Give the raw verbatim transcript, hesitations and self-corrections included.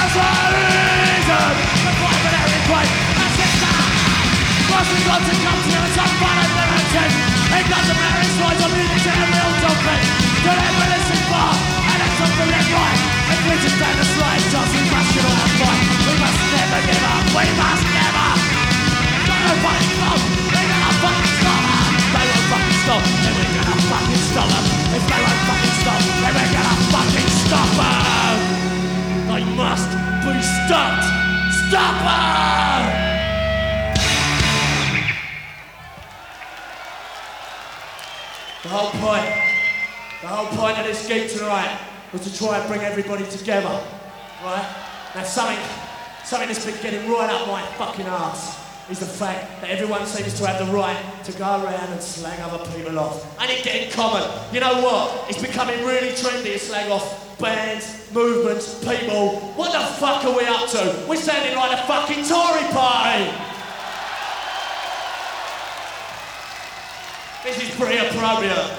Got to come to us, I'm fine and limited. It doesn't matter, it's right, I'm music to the real topic. To them we listen for, and it's up for their right. If we just stand the slide, just we must get on our fight. We must never give up, we must never. They won't fucking stop, they gonna fucking stop us. They won't fucking stop, then we're gonna fucking stop them. If they won't fucking stop, then we're gonna fucking stop them. They must be stopped. Stop them! The whole point, the whole point of this gig tonight was to try and bring everybody together, right? Now something, something that's been getting right up my fucking arse is the fact that everyone seems to have the right to go around and slag other people off. Ain't it getting common? You know what? It's becoming really trendy to slag off bands, movements, people. What the fuck are we up to? We're sounding like a fucking Tory party! This is pretty appropriate.